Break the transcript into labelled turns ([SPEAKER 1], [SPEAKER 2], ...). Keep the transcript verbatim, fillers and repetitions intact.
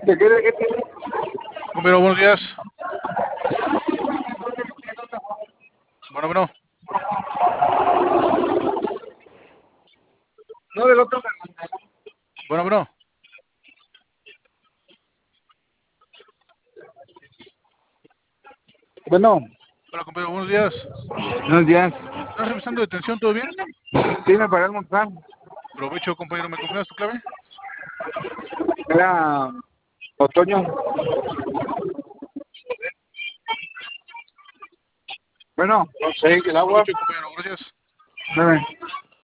[SPEAKER 1] ¿De qué, de qué tiene?
[SPEAKER 2] Compañero, buenos días. Bueno, bueno.
[SPEAKER 1] No, del otro.
[SPEAKER 2] Bueno, bueno.
[SPEAKER 1] Bueno,
[SPEAKER 2] Hola, compañero, buenos días.
[SPEAKER 1] buenos días.
[SPEAKER 2] ¿Estás revisando detención? ¿Todo bien?
[SPEAKER 1] Sí, me paré a almorzar.
[SPEAKER 2] Provecho, compañero. ¿Me confirmas tu clave?
[SPEAKER 1] Era otoño. Bueno, no sé, el agua.
[SPEAKER 2] Provecho, compañero. Gracias.
[SPEAKER 1] Dame.